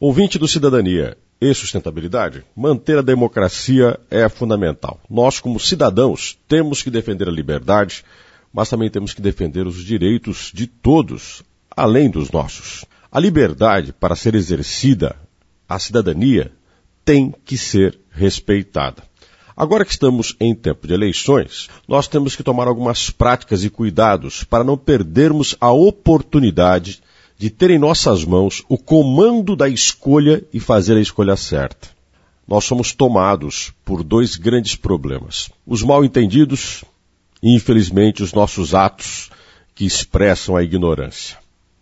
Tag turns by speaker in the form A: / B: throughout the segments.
A: Ouvinte do Cidadania e Sustentabilidade, manter a democracia é fundamental. Nós, como cidadãos, temos que defender a liberdade, mas também temos que defender os direitos de todos, além dos nossos. A liberdade, para ser exercida, a cidadania tem que ser respeitada. Agora que estamos em tempo de eleições, nós temos que tomar algumas práticas e cuidados para não perdermos a oportunidade de ter em nossas mãos o comando da escolha e fazer a escolha certa. Nós somos tomados por dois grandes problemas. Os mal-entendidos e, infelizmente, os nossos atos que expressam a ignorância.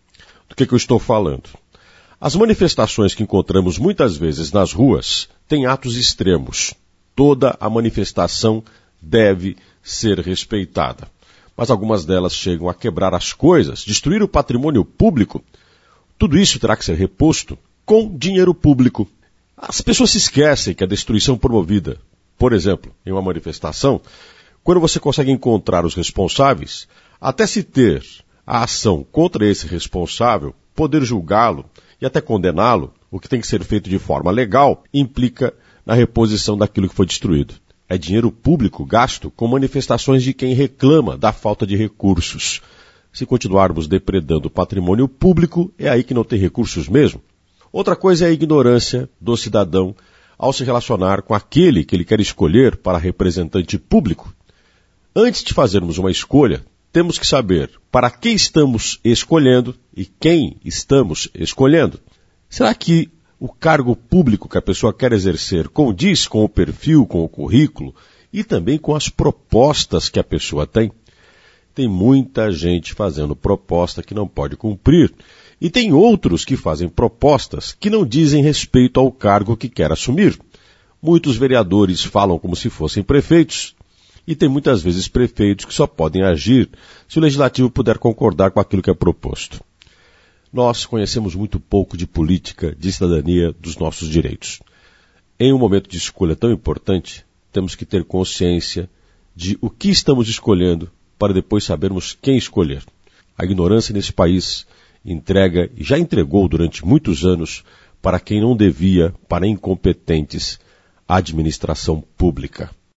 A: Do que eu estou falando? As manifestações que encontramos muitas vezes nas ruas têm atos extremos. Toda a manifestação deve ser respeitada. Mas algumas delas chegam a quebrar as coisas, destruir o patrimônio público. Tudo isso terá que ser reposto com dinheiro público. As pessoas se esquecem que a destruição promovida, por exemplo, em uma manifestação, quando você consegue encontrar os responsáveis, até se ter a ação contra esse responsável, poder julgá-lo e até condená-lo, o que tem que ser feito de forma legal, implica na reposição daquilo que foi destruído. É dinheiro público gasto com manifestações de quem reclama da falta de recursos. Se continuarmos depredando o patrimônio público, é aí que não tem recursos mesmo. Outra coisa é a ignorância do cidadão ao se relacionar com aquele que ele quer escolher para representante público. Antes de fazermos uma escolha, temos que saber para quem estamos escolhendo e quem estamos escolhendo. Será que o cargo público que a pessoa quer exercer condiz com o perfil, com o currículo e também com as propostas que a pessoa tem? Tem muita gente fazendo proposta que não pode cumprir e tem outros que fazem propostas que não dizem respeito ao cargo que quer assumir. Muitos vereadores falam como se fossem prefeitos e tem muitas vezes prefeitos que só podem agir se o legislativo puder concordar com aquilo que é proposto. Nós conhecemos muito pouco de política, de cidadania, dos nossos direitos. Em um momento de escolha tão importante, temos que ter consciência de o que estamos escolhendo para depois sabermos quem escolher. A ignorância nesse país entrega e já entregou durante muitos anos para quem não devia, para incompetentes, a administração pública.